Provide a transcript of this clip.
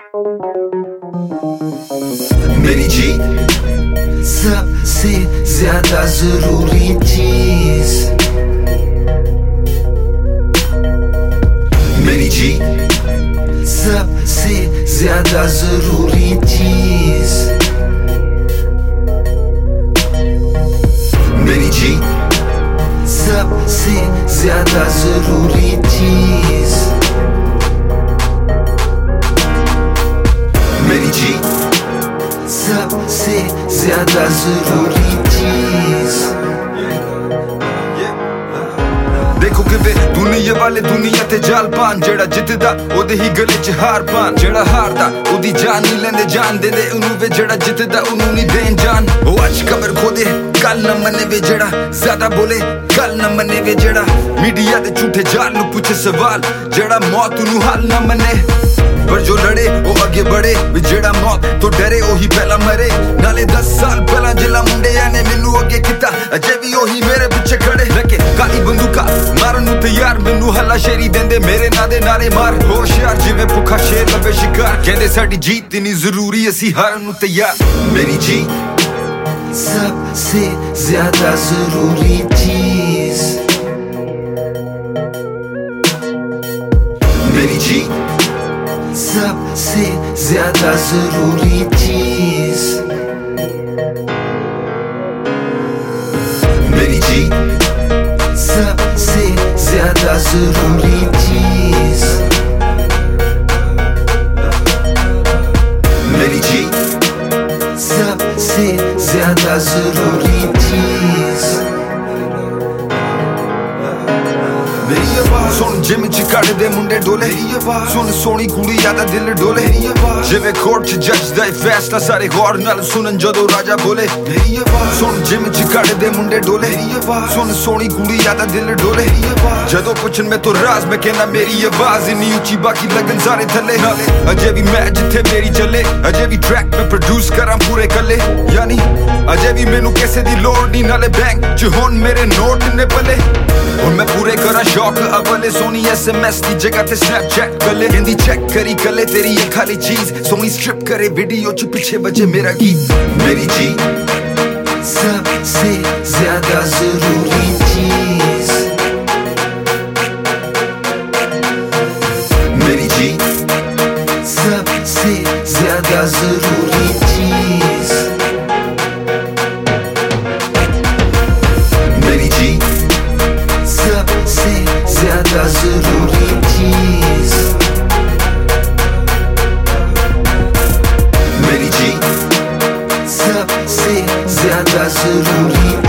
मेरी जी सबसे ज्यादा जरूरी चीज, मेरी जी सबसे ज्यादा जरूरी चीज, मेरी जी सबसे ज्यादा जरूरी चीज, मेरी जी सबसे ज्यादा जरूरी चीज। देखो किवे दुनिया वाले दुनिया ते जाल पान, जेड़ा जितदा ओदे ही गले च हार पान, जेड़ा हारदा ओदी जान नहीं लेंदे जान देंदे उन्हों वे, जेड़ा जितदा उन्हों नहीं देन जान। ओ अज कमर खोदे कल न मने वे, जेड़ा ज्यादा बोले कल न मने वे, जेड़ा मीडिया दे झूठे जाल नु पूछे सवाल, जेड़ा मौत नु हाल न मने। पर जो लड़े वो आगे बढ़े, जेड़ा मौत तो डरे ओही पहला मरे। नाले 10 साल पहला जिला मुंडे ने मैनू अगे किता, अजे भी ओही मेरे पिछे खड़े। लगे काली बंदूका मारन नू तैयार, मैनू हल्ला शेरी देंदे मेरे ना दे नारे मार। होशियार जिवें भुखा शेर लवे शिकार, कहंदे साडी जीत इन्नी जरूरी असी हारन नू तैयार। मेरी जी सबसे ज्यादा जरूरी चीज, मेरी जी सबसे ज्यादा जरूरी चीज, मेरी जी सबसे ज्यादा जरूरी चीज, मेरी जी सबसे ज्यादा जरूरी चीज। सुन जिम च कड़दे मुंडे डोले, सुन सोनी कुड़ी यादा दिल डोले, जिवें कोर्ट च जज दा फैसला सारे गौर नाल सुनन जदों राजा बोले। सुन जिम च कड़दे मुंडे डोले, सुन सोनी कुड़ी यादा दिल डोले, जदों पुछन मैं तो राज मैं कहना मेरी आवाज इन्नी उच्ची बाकी लगन सारे थल्ले। अजे भी मैं जिथे मेरी चले, अजे भी ट्रैक में प्रोड्यूस करां पूरे कल्ले, यानी अजे भी मैनू किसे दी लोड़ नहीं, नाले बैंक च हुण मेरे नोट ने पले। हुण मैं पूरे करां शौक अवले, सोनी SMS दी जगह ते स्नैपचैट गले, कहंदी चेक करी कले तेरी ये खाली चीज, सोनी स्ट्रिप करे वीडियो च पीछे बजे मेरा गीत। मेरी जी सबसे ज्यादा जरूरी चीज, मेरी जी सबसे ज्यादा जरूरी चीज, मेरी जी सबसे ज्यादा जरूरी चीज, मेरी जी सबसे ज्यादा जरूरी